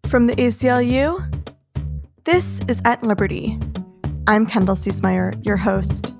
From the ACLU, this is At Liberty. I'm Kendall Ciesmeyer, your host.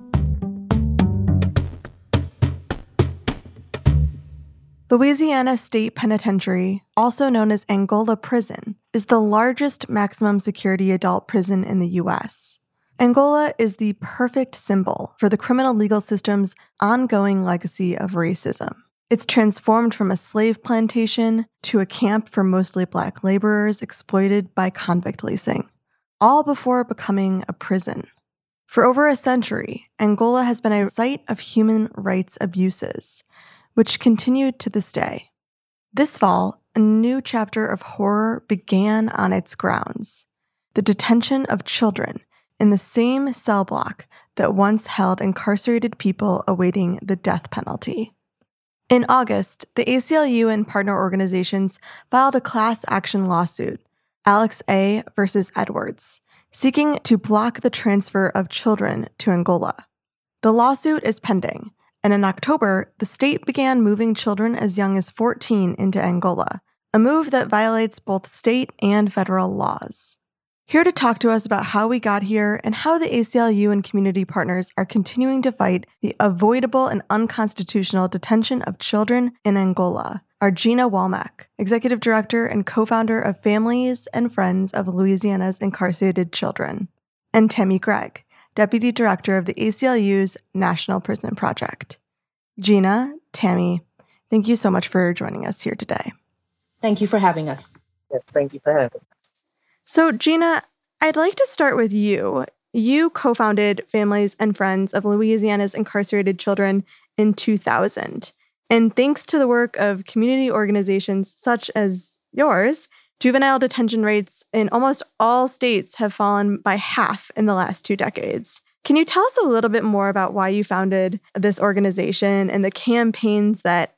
Louisiana State Penitentiary, also known as Angola Prison, is the largest maximum security adult prison in the U.S. Angola is the perfect symbol for the criminal legal system's ongoing legacy of racism. It's transformed from a slave plantation to a camp for mostly Black laborers exploited by convict leasing, all before becoming a prison. For over a century, Angola has been a site of human rights abuses, which continued to this day. This fall, a new chapter of horror began on its grounds: the detention of children in the same cell block that once held incarcerated people awaiting the death penalty. In August, the ACLU and partner organizations filed a class action lawsuit, Alex A. versus Edwards, seeking to block the transfer of children to Angola. The lawsuit is pending, and in October, the state began moving children as young as 14 into Angola, a move that violates both state and federal laws. Here to talk to us about how we got here and how the ACLU and community partners are continuing to fight the avoidable and unconstitutional detention of children in Angola are Gina Walmack, Executive Director and co-founder of Families and Friends of Louisiana's Incarcerated Children, and Tammy Gregg, Deputy Director of the ACLU's National Prison Project. Gina, Tammy, thank you so much for joining us here today. Thank you for having us. Yes, thank you for having us. So, Gina, I'd like to start with you. You co-founded Families and Friends of Louisiana's Incarcerated Children in 2000. And thanks to the work of community organizations such as yours, juvenile detention rates in almost all states have fallen by half in the last 2 decades. Can you tell us a little bit more about why you founded this organization and the campaigns that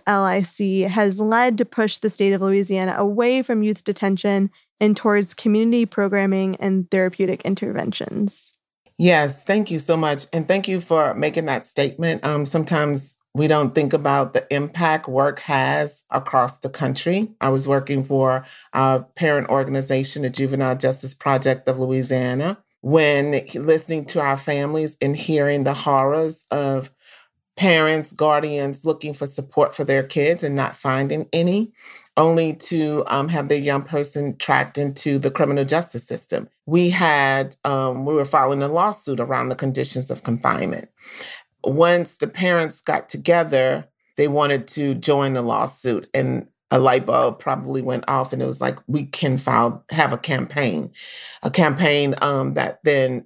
FFLIC has led to push the state of Louisiana away from youth detention and towards community programming and therapeutic interventions? Yes, thank you so much. And thank you for making that statement. Sometimes we don't think about the impact work has across the country. I was working for our parent organization, the Juvenile Justice Project of Louisiana, when listening to our families and hearing the horrors of parents, guardians looking for support for their kids and not finding any, only to have their young person tracked into the criminal justice system. We were filing a lawsuit around the conditions of confinement. Once the parents got together, they wanted to join the lawsuit, and a light bulb probably went off, and it was like, we can have a campaign that then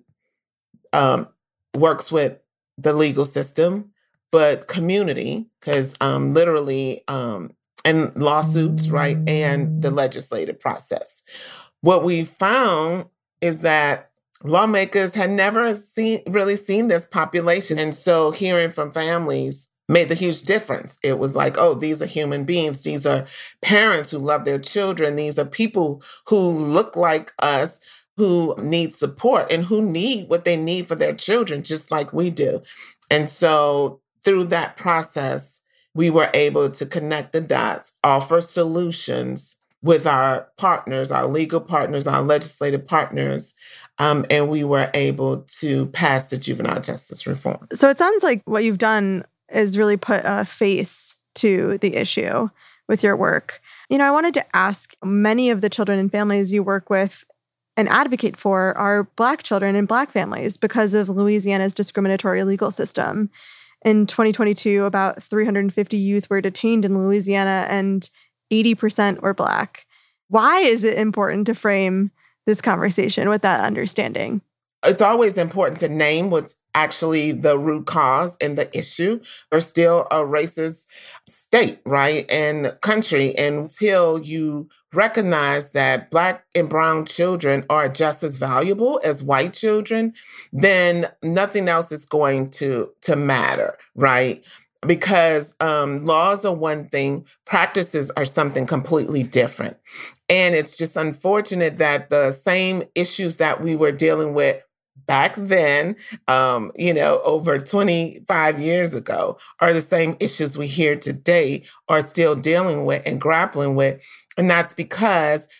works with the legal system, but community, because literally, and lawsuits, right, and the legislative process. What we found is that lawmakers had never really seen this population. And so hearing from families made the huge difference. It was like, oh, these are human beings. These are parents who love their children. These are people who look like us, who need support and who need what they need for their children, just like we do. And so through that process, we were able to connect the dots, offer solutions with our partners, our legal partners, our legislative partners, and we were able to pass the juvenile justice reform. So it sounds like what you've done is really put a face to the issue with your work. I wanted to ask, many of the children and families you work with and advocate for are Black children and Black families because of Louisiana's discriminatory legal system. In 2022, about 350 youth were detained in Louisiana and 80% were Black. Why is it important to frame this conversation with that understanding? It's always important to name what's actually the root cause and the issue. We're still a racist state, right, and country. And until you recognize that Black and brown children are just as valuable as white children, then nothing else is going to matter, right? Because laws are one thing, practices are something completely different. And it's just unfortunate that the same issues that we were dealing with back then, over 25 years ago, are the same issues we hear today are still dealing with and grappling with. And that's because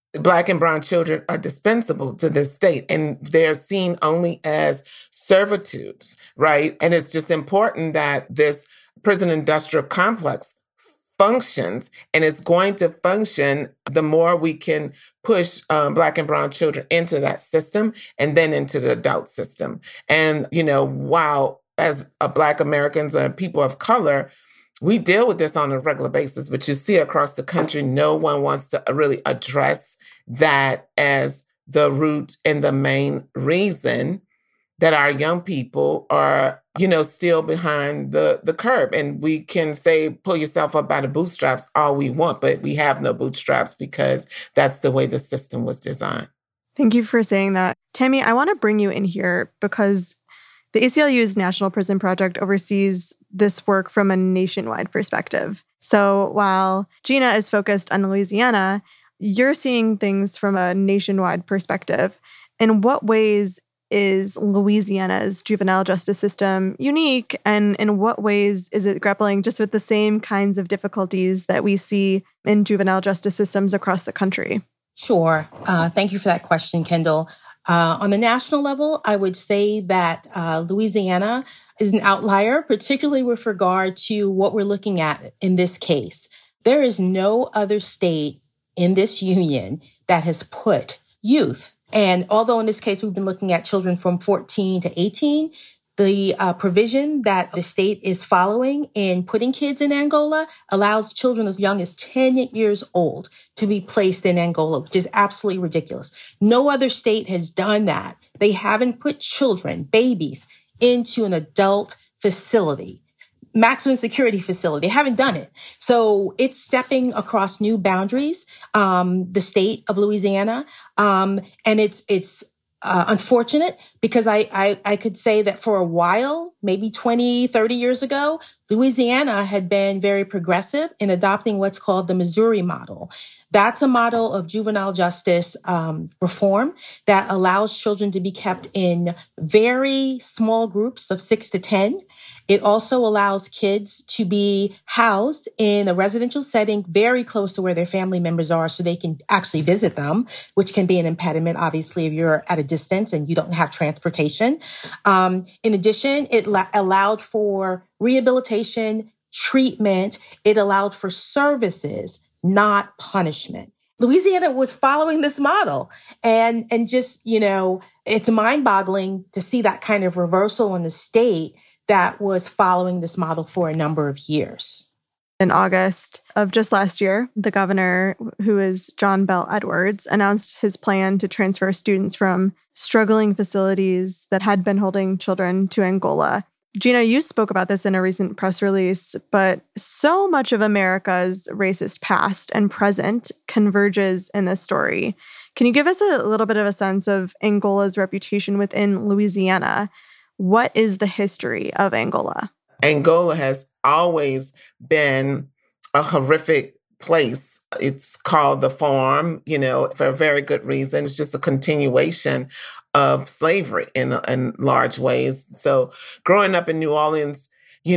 Black and brown children are dispensable to this state, and they're seen only as servitudes, right? And it's just important that this prison industrial complex functions, and it's going to function the more we can push Black and brown children into that system and then into the adult system. And, while as Black Americans and people of color, we deal with this on a regular basis, but you see across the country, no one wants to really address that as the root and the main reason that our young people are, still behind the curb. And we can say, pull yourself up by the bootstraps all we want, but we have no bootstraps because that's the way the system was designed. Thank you for saying that. Tammy, I want to bring you in here because the ACLU's National Prison Project oversees this work from a nationwide perspective. So while Gina is focused on Louisiana, you're seeing things from a nationwide perspective. In what ways is Louisiana's juvenile justice system unique? And in what ways is it grappling just with the same kinds of difficulties that we see in juvenile justice systems across the country? Sure. Thank you for that question, Kendall. On the national level, I would say that Louisiana is an outlier, particularly with regard to what we're looking at in this case. There is no other state in this union that has put youth, and although in this case we've been looking at children from 14 to 18, the provision that the state is following in putting kids in Angola allows children as young as 10 years old to be placed in Angola, which is absolutely ridiculous. No other state has done that. They haven't put children, babies, into an adult facility, maximum security facility. They haven't done it. So it's stepping across new boundaries, the state of Louisiana. And it's unfortunate because I could say that for a while, maybe 20, 30 years ago, Louisiana had been very progressive in adopting what's called the Missouri model. That's a model of juvenile justice reform that allows children to be kept in very small groups of 6 to 10. It also allows kids to be housed in a residential setting very close to where their family members are so they can actually visit them, which can be an impediment, obviously, if you're at a distance and you don't have transportation. In addition, it allowed for rehabilitation, treatment. It allowed for services, not punishment. Louisiana was following this model. And just, it's mind-boggling to see that kind of reversal in the state that was following this model for a number of years. In August of just last year, the governor, who is John Bell Edwards, announced his plan to transfer students from struggling facilities that had been holding children to Angola. Gina, you spoke about this in a recent press release, but so much of America's racist past and present converges in this story. Can you give us a little bit of a sense of Angola's reputation within Louisiana? What is the history of Angola? Angola has always been a horrific place. It's called the farm, for a very good reason. It's just a continuation of slavery in large ways. So growing up in New Orleans,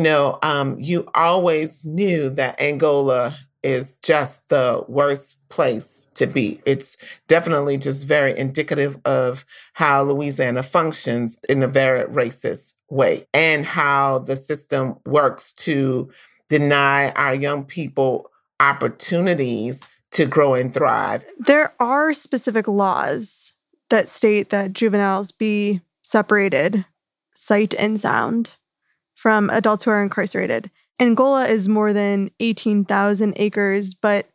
you always knew that Angola is just the worst place to be. It's definitely just very indicative of how Louisiana functions in a very racist way and how the system works to deny our young people opportunities to grow and thrive. There are specific laws that state that juveniles be separated, sight and sound, from adults who are incarcerated. Angola is more than 18,000 acres, but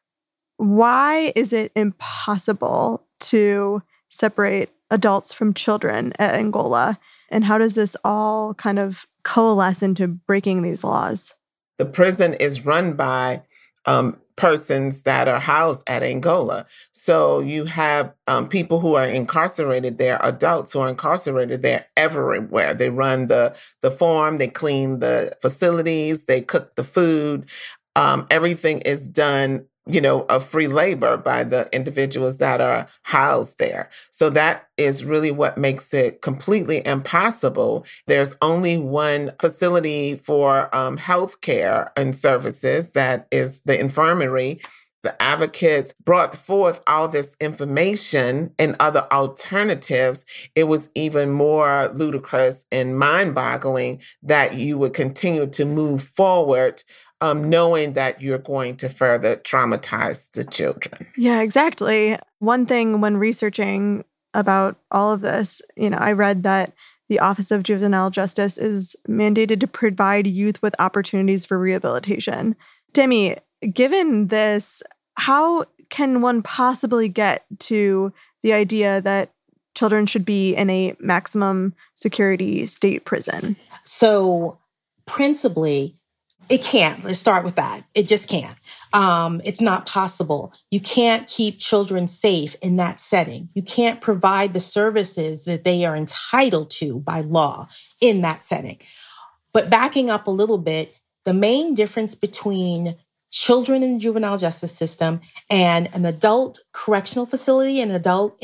why is it impossible to separate adults from children at Angola? And how does this all kind of coalesce into breaking these laws? The prison is run by persons that are housed at Angola. So you have people who are incarcerated there, adults who are incarcerated there everywhere. They run the farm, they clean the facilities, they cook the food. Everything is done, of free labor by the individuals that are housed there. So that is really what makes it completely impossible. There's only one facility for health care and services, that is the infirmary. the advocates brought forth all this information and other alternatives, it was even more ludicrous and mind-boggling that you would continue to move forward knowing that you're going to further traumatize the children. Yeah, exactly. One thing when researching about all of this, I read that the Office of Juvenile Justice is mandated to provide youth with opportunities for rehabilitation. Demi, given this, how can one possibly get to the idea that children should be in a maximum security state prison? So, principally, it can't. Let's start with that. It just can't. It's not possible. You can't keep children safe in that setting. You can't provide the services that they are entitled to by law in that setting. But backing up a little bit, the main difference between children in the juvenile justice system and an adult correctional facility and adult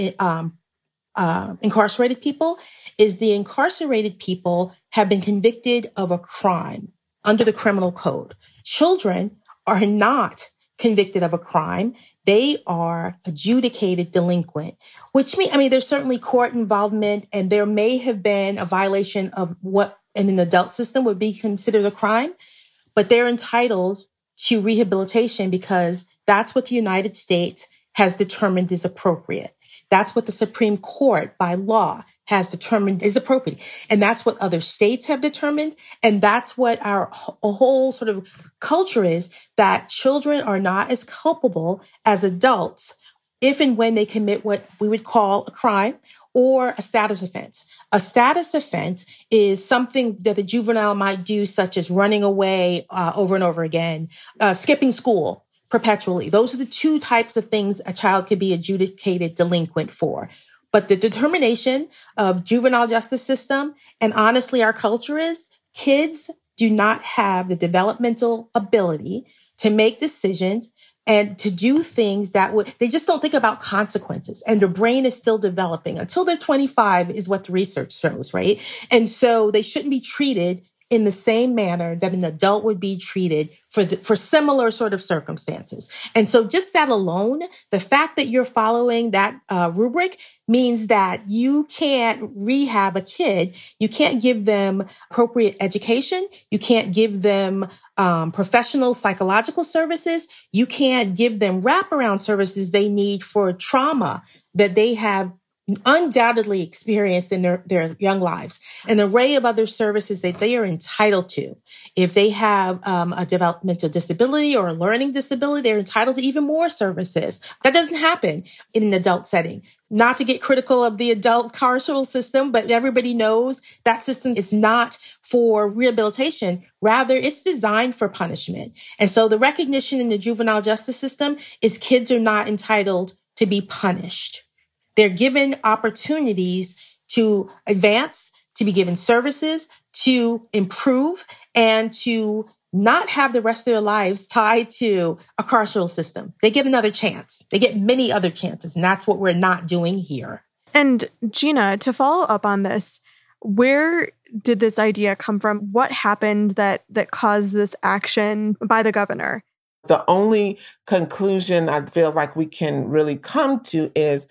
incarcerated people is the incarcerated people have been convicted of a crime under the criminal code. Children are not convicted of a crime. They are adjudicated delinquent, which means, there's certainly court involvement and there may have been a violation of what in an adult system would be considered a crime, but they're entitled to rehabilitation because that's what the United States has determined is appropriate. That's what the Supreme Court by law has determined is appropriate. And that's what other states have determined. And that's what our whole sort of culture is, that children are not as culpable as adults if and when they commit what we would call a crime or a status offense. A status offense is something that the juvenile might do, such as running away over and over again, skipping school perpetually. Those are the two types of things a child could be adjudicated delinquent for. But the determination of juvenile justice system, and honestly our culture, is kids do not have the developmental ability to make decisions and to do things they just don't think about consequences. And their brain is still developing until they're 25 is what the research shows, right? And so they shouldn't be treated in the same manner that an adult would be treated for similar sort of circumstances. And so just that alone, the fact that you're following that rubric means that you can't rehab a kid. You can't give them appropriate education. You can't give them professional psychological services. You can't give them wraparound services they need for trauma that they have undoubtedly experienced in their young lives, an array of other services that they are entitled to. If they have a developmental disability or a learning disability, they're entitled to even more services. That doesn't happen in an adult setting. Not to get critical of the adult carceral system, but everybody knows that system is not for rehabilitation. Rather, it's designed for punishment. And so the recognition in the juvenile justice system is kids are not entitled to be punished. They're given opportunities to advance, to be given services, to improve, and to not have the rest of their lives tied to a carceral system. They get another chance. They get many other chances, and that's what we're not doing here. And Gina, to follow up on this, where did this idea come from? What happened that caused this action by the governor? The only conclusion I feel like we can really come to is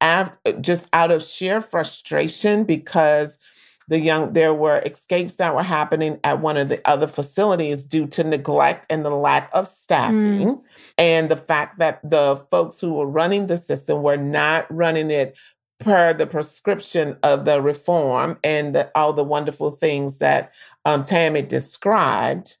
just out of sheer frustration because there were escapes that were happening at one of the other facilities due to neglect and the lack of staffing. And the fact that the folks who were running the system were not running it per the prescription of the reform and all the wonderful things that Tammy described.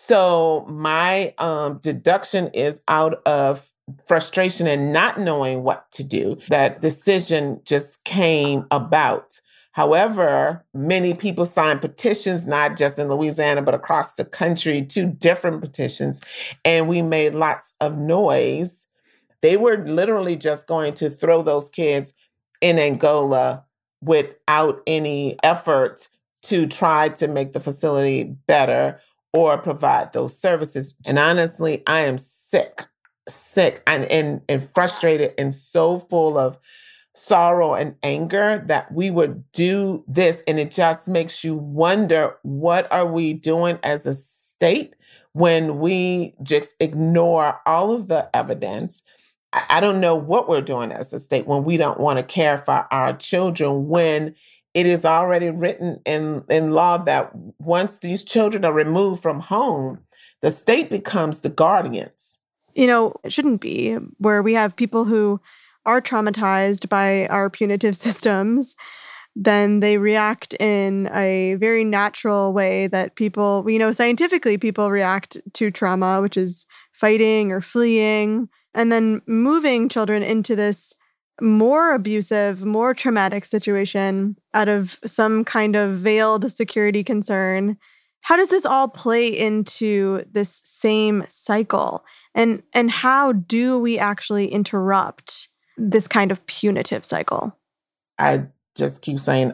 So my deduction is out of frustration and not knowing what to do, that decision just came about. However, many people signed petitions, not just in Louisiana, but across the country, 2 different petitions, and we made lots of noise. They were literally just going to throw those kids in Angola without any effort to try to make the facility better or provide those services. And honestly, I am sick and frustrated and so full of sorrow and anger that we would do this. And it just makes you wonder, what are we doing as a state? when we just ignore all of the evidence. I don't know what we're doing as a state when we don't want to care for our children, when it is already written in law that once these children are removed from home, the state becomes the guardians. It shouldn't be, where we have people who are traumatized by our punitive systems, then they react in a very natural way that people, scientifically people react to trauma, which is fighting or fleeing, and then moving children into this more abusive, more traumatic situation out of some kind of veiled security concern. How does this all play into this same cycle? And how do we actually interrupt this kind of punitive cycle? I just keep saying,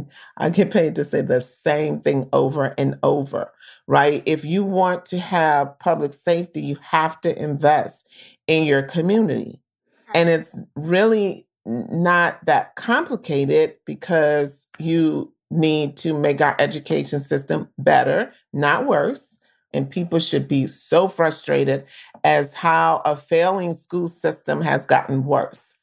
I get paid to say the same thing over and over, right? If you want to have public safety, you have to invest in your community. And it's really not that complicated, because you need to make our education system better, not worse. And people should be so frustrated as how a failing school system has gotten worse.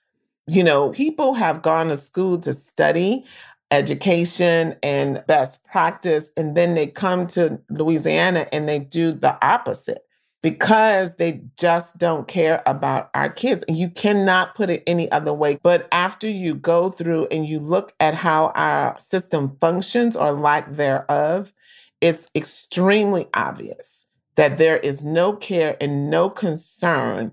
People have gone to school to study education and best practice, and then they come to Louisiana and they do the opposite because they just don't care about our kids. And you cannot put it any other way. But after you go through and you look at how our system functions or lack thereof, it's extremely obvious that there is no care and no concern.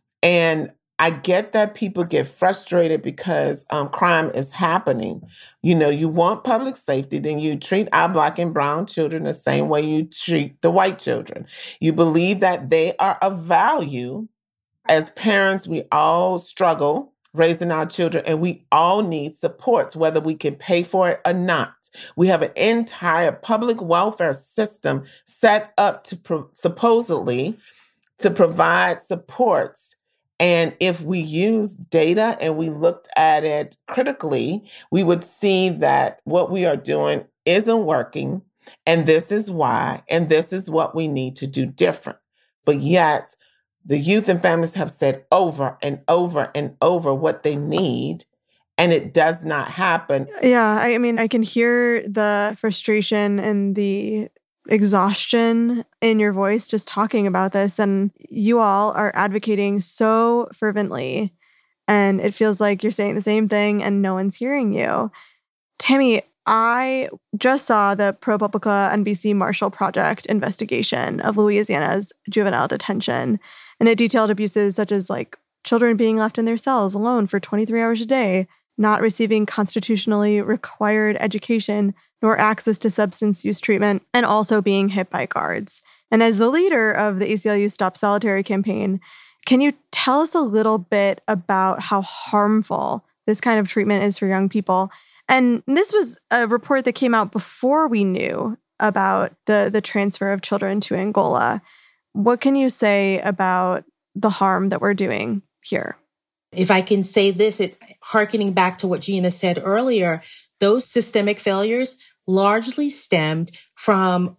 And I get that people get frustrated because crime is happening. You want public safety, then you treat our Black and brown children the same way you treat the white children. You believe that they are of value. As parents, we all struggle raising our children, and we all need supports, whether we can pay for it or not. We have an entire public welfare system set up to supposedly to provide supports. And if we use data and we looked at it critically, we would see that what we are doing isn't working. And this is why, and this is what we need to do different. But yet, the youth and families have said over and over and over what they need, and it does not happen. Yeah, I can hear the frustration and the exhaustion in your voice just talking about this, and you all are advocating so fervently, and it feels like you're saying the same thing and no one's hearing you. Tammy, I just saw the ProPublica NBC Marshall Project investigation of Louisiana's juvenile detention, and it detailed abuses such as children being left in their cells alone for 23 hours a day, not receiving constitutionally required education nor access to substance use treatment, and also being hit by guards. And as the leader of the ACLU Stop Solitary campaign, can you tell us a little bit about how harmful this kind of treatment is for young people? And this was a report that came out before we knew about the transfer of children to Angola. What can you say about the harm that we're doing here? If I can say this, hearkening back to what Gina said earlier, those systemic failures largely stemmed from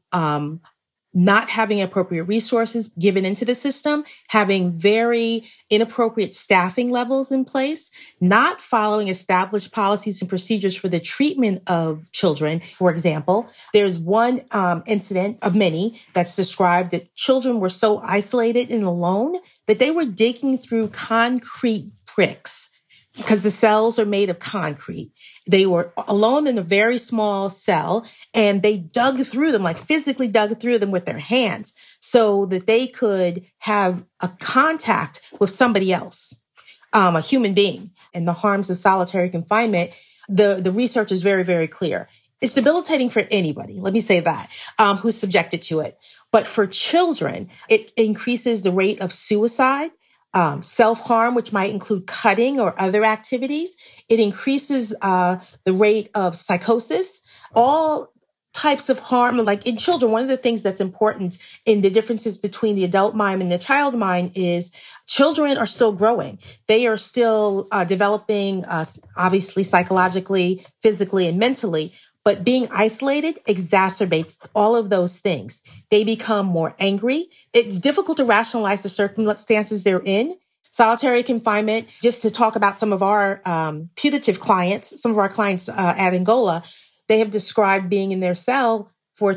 not having appropriate resources given into the system, having very inappropriate staffing levels in place, not following established policies and procedures for the treatment of children. For example, there's one incident of many that's described that children were so isolated and alone that they were digging through concrete bricks because the cells are made of concrete. They were alone in a very small cell, and they dug through them, physically dug through them with their hands so that they could have a contact with somebody else, a human being. And the harms of solitary confinement, the research is very, very clear. It's debilitating for anybody, let me say that, who's subjected to it. But for children, it increases the rate of suicide, self-harm, which might include cutting or other activities. It increases the rate of psychosis, all types of harm. In children, one of the things that's important in the differences between the adult mind and the child mind is children are still growing. They are still developing, obviously, psychologically, physically, and mentally. But being isolated exacerbates all of those things. They become more angry. It's difficult to rationalize the circumstances they're in. Solitary confinement, just to talk about some of our putative clients, some of our clients at Angola, they have described being in their cell for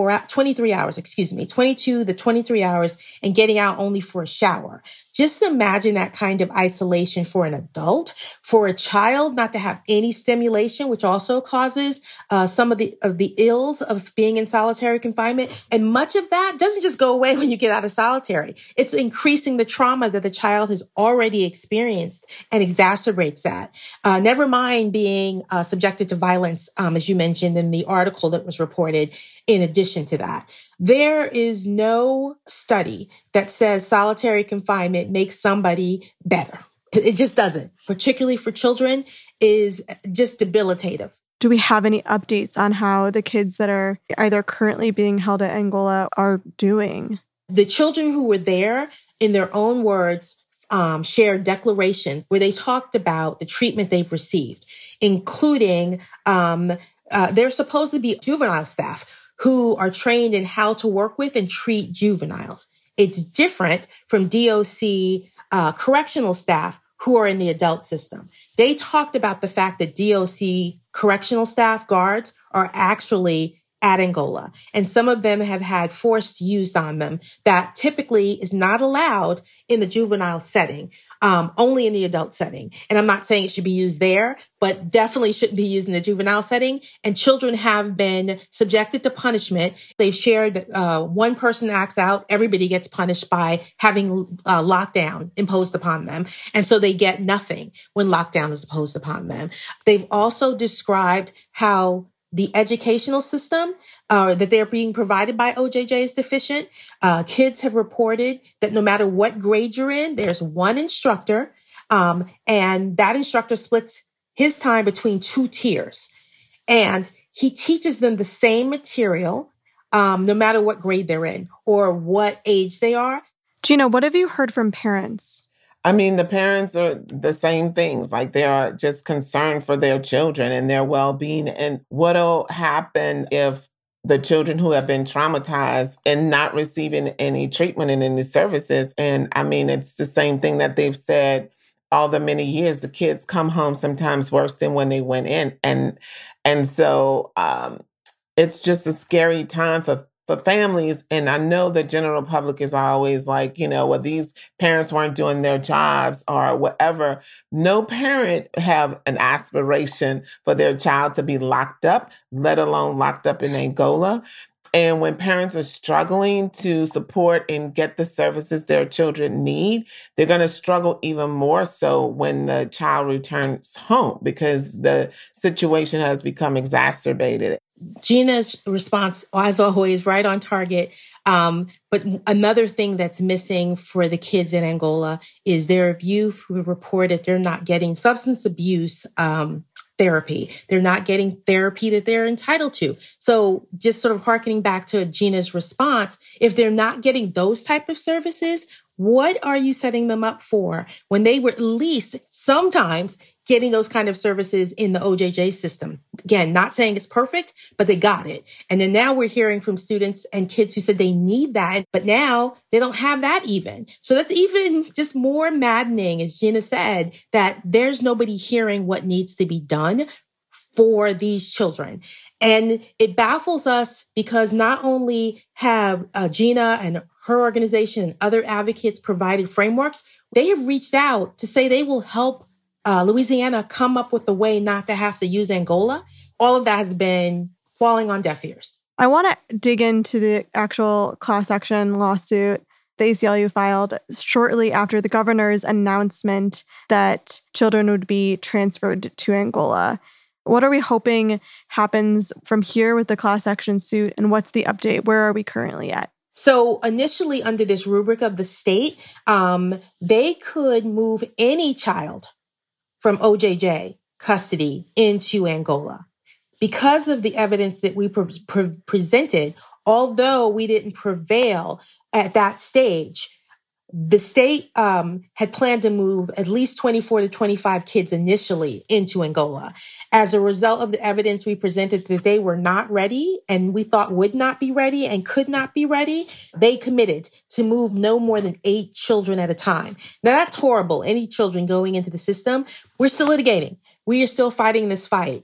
23 hours, 22 to 23 hours and getting out only for a shower. Just imagine that kind of isolation for an adult, for a child not to have any stimulation, which also causes some of the ills of being in solitary confinement. And much of that doesn't just go away when you get out of solitary. It's increasing the trauma that the child has already experienced and exacerbates that. Never mind being subjected to violence, as you mentioned in the article that was reported. In addition to that, there is no study that says solitary confinement makes somebody better. It just doesn't, particularly for children, is just debilitative. Do we have any updates on how the kids that are either currently being held at Angola are doing? The children who were there, in their own words, shared declarations where they talked about the treatment they've received, including there's supposed to be juvenile staff who are trained in how to work with and treat juveniles. It's different from DOC correctional staff who are in the adult system. They talked about the fact that DOC correctional staff guards are actually at Angola, and some of them have had force used on them that typically is not allowed in the juvenile setting, only in the adult setting. And I'm not saying it should be used there, but definitely shouldn't be used in the juvenile setting. And children have been subjected to punishment. They've shared that one person acts out, everybody gets punished by having lockdown imposed upon them. And so they get nothing when lockdown is imposed upon them. They've also described how the educational system that they're being provided by OJJ is deficient. Kids have reported that no matter what grade you're in, there's one instructor, and that instructor splits his time between two tiers. And he teaches them the same material, no matter what grade they're in or what age they are. Gina, what have you heard from parents? I mean, the parents are the same things. Like, they are just concerned for their children and their well-being. And what'll happen if the children who have been traumatized and not receiving any treatment and any services? And I mean, it's the same thing that they've said all the many years. The kids come home sometimes worse than when they went in. And so it's just a scary time for families. And I know the general public is always like, well, these parents weren't doing their jobs or whatever. No parent have an aspiration for their child to be locked up, let alone locked up in Angola. And when parents are struggling to support and get the services their children need, they're going to struggle even more so when the child returns home, because the situation has become exacerbated. Gina's response, as always, right on target. But another thing that's missing for the kids in Angola is there are youth who have reported they're not getting substance abuse therapy. They're not getting therapy that they're entitled to. So just sort of hearkening back to Gina's response, if they're not getting those type of services, what are you setting them up for when they were at least sometimes getting those kind of services in the OJJ system? Again, not saying it's perfect, but they got it. And then now we're hearing from students and kids who said they need that, but now they don't have that even. So that's even just more maddening, as Gina said, that there's nobody hearing what needs to be done for these children. And it baffles us because not only have Gina and her organization and other advocates provided frameworks, they have reached out to say they will help Louisiana come up with a way not to have to use Angola. All of that has been falling on deaf ears. I want to dig into the actual class action lawsuit the ACLU filed shortly after the governor's announcement that children would be transferred to Angola. What are we hoping happens from here with the class action suit, and what's the update? Where are we currently at? So initially, under this rubric of the state, they could move any child from OJJ custody into Angola. Because of the evidence that we presented, although we didn't prevail at that stage, The state had planned to move at least 24 to 25 kids initially into Angola. As a result of the evidence we presented that they were not ready and we thought would not be ready and could not be ready, they committed to move no more than 8 children at a time. Now that's horrible. Any children going into the system, we're still litigating. We are still fighting this fight.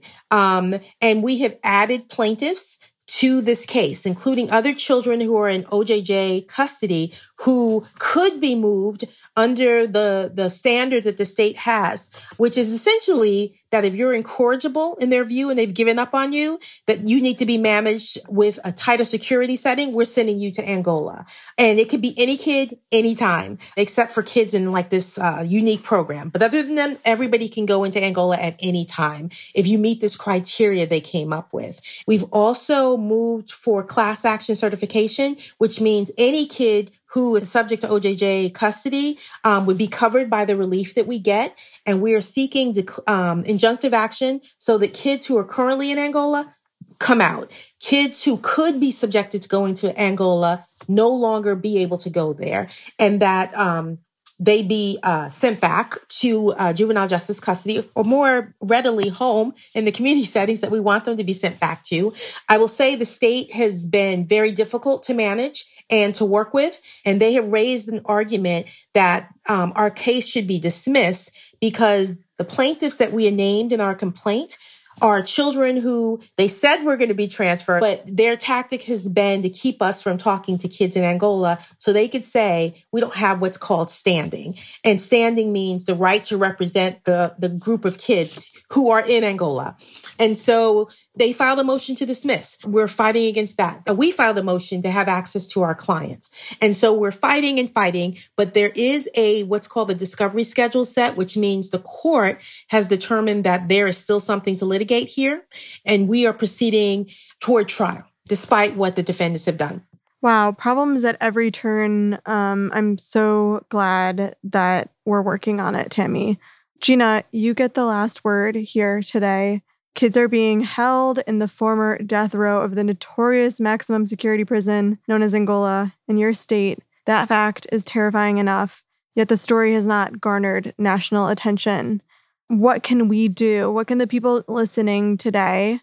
And we have added plaintiffs to this case, including other children who are in OJJ custody who could be moved under the standard that the state has, which is essentially that if you're incorrigible in their view and they've given up on you, that you need to be managed with a tighter security setting, we're sending you to Angola. And it could be any kid, anytime, except for kids in like this unique program. But other than that, everybody can go into Angola at any time if you meet this criteria they came up with. We've also moved for class action certification, which means any kid who is subject to OJJ custody would be covered by the relief that we get. And we are seeking injunctive action so that kids who are currently in Angola come out. Kids who could be subjected to going to Angola no longer be able to go there. And that they be sent back to juvenile justice custody or more readily home in the community settings that we want them to be sent back to. I will say the state has been very difficult to manage and to work with. And they have raised an argument that our case should be dismissed because the plaintiffs that we had named in our complaint are children who they said were going to be transferred, but their tactic has been to keep us from talking to kids in Angola so they could say we don't have what's called standing. And standing means the right to represent the group of kids who are in Angola. And so they filed a motion to dismiss. We're fighting against that. We filed a motion to have access to our clients. And so we're fighting and fighting, but there is what's called a discovery schedule set, which means the court has determined that there is still something to litigate here. And we are proceeding toward trial, despite what the defendants have done. Wow, problems at every turn. I'm so glad that we're working on it, Tammy. Gina, you get the last word here today. Kids are being held in the former death row of the notorious maximum security prison known as Angola in your state. That fact is terrifying enough, yet the story has not garnered national attention. What can we do? What can the people listening today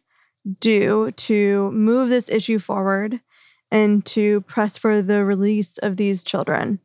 do to move this issue forward and to press for the release of these children?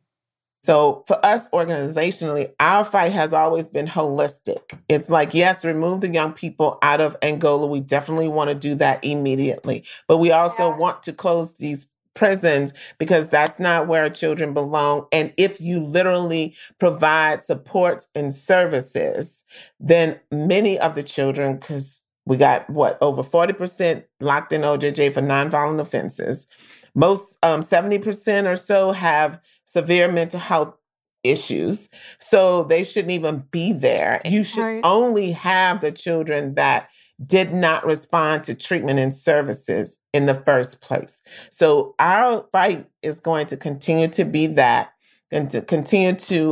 So for us organizationally, our fight has always been holistic. It's like, yes, remove the young people out of Angola. We definitely want to do that immediately. But we also want to close these prisons because that's not where our children belong. And if you literally provide supports and services, then many of the children, because we got over 40% locked in OJJ for nonviolent offenses. Most 70% or so have severe mental health issues. So they shouldn't even be there. You should only have the children that did not respond to treatment and services in the first place. So our fight is going to continue to be that, and to continue to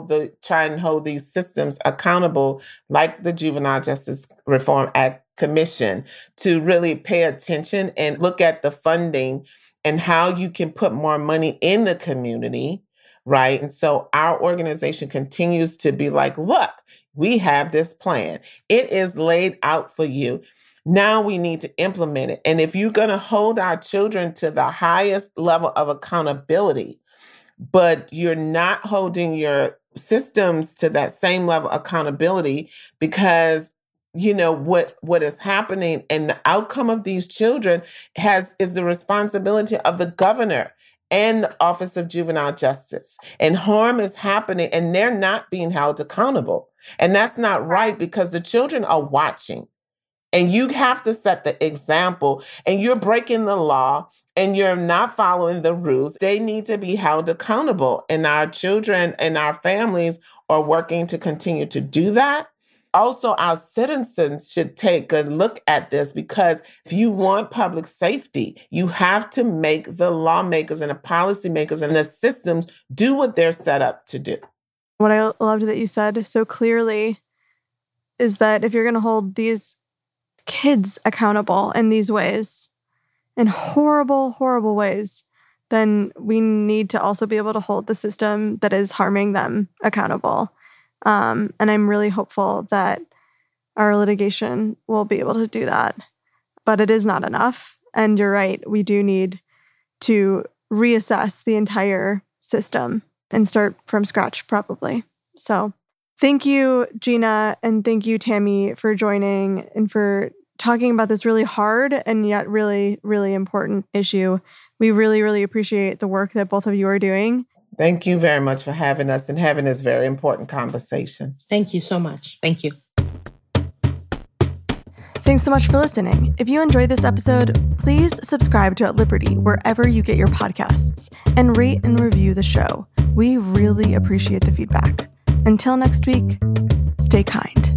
try and hold these systems accountable, like the Juvenile Justice Reform Act Commission, to really pay attention and look at the funding and how you can put more money in the community, right? And so our organization continues to be like, look, we have this plan. It is laid out for you. Now we need to implement it. And if you're going to hold our children to the highest level of accountability, but you're not holding your systems to that same level of accountability, because what is happening and the outcome of these children is the responsibility of the governor and the Office of Juvenile Justice. And harm is happening and they're not being held accountable. And that's not right because the children are watching. And you have to set the example, and you're breaking the law and you're not following the rules. They need to be held accountable. And our children and our families are working to continue to do that. Also, our citizens should take a look at this, because if you want public safety, you have to make the lawmakers and the policymakers and the systems do what they're set up to do. What I loved that you said so clearly is that if you're going to hold these kids accountable in these ways, in horrible, horrible ways, then we need to also be able to hold the system that is harming them accountable. And I'm really hopeful that our litigation will be able to do that. But it is not enough. And you're right, we do need to reassess the entire system and start from scratch, probably. So thank you, Gina, and thank you, Tammy, for joining and for talking about this really hard and yet really, really important issue. We really, really appreciate the work that both of you are doing. Thank you very much for having us and having this very important conversation. Thank you so much. Thank you. Thanks so much for listening. If you enjoyed this episode, please subscribe to At Liberty wherever you get your podcasts and rate and review the show. We really appreciate the feedback. Until next week, stay kind.